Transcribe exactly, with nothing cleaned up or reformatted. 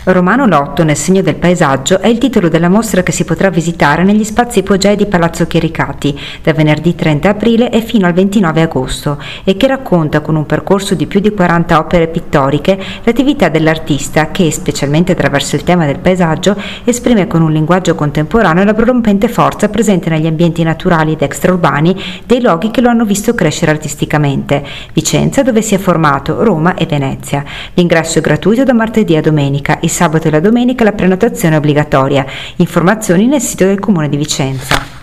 Romano l'otto nel segno del paesaggio è il titolo della mostra che si potrà visitare negli spazi ipogei di Palazzo Chiericati da venerdì trenta aprile e fino al ventinove agosto e che racconta con un percorso di più di quaranta opere pittoriche l'attività dell'artista che, specialmente attraverso il tema del paesaggio, esprime con un linguaggio contemporaneo la prorompente forza presente negli ambienti naturali ed extraurbani dei luoghi che lo hanno visto crescere artisticamente: Vicenza, dove si è formato, Roma e Venezia. L'ingresso è gratuito da martedì a domenica. Il sabato e la domenica la prenotazione è obbligatoria. Informazioni nel sito del Comune di Vicenza.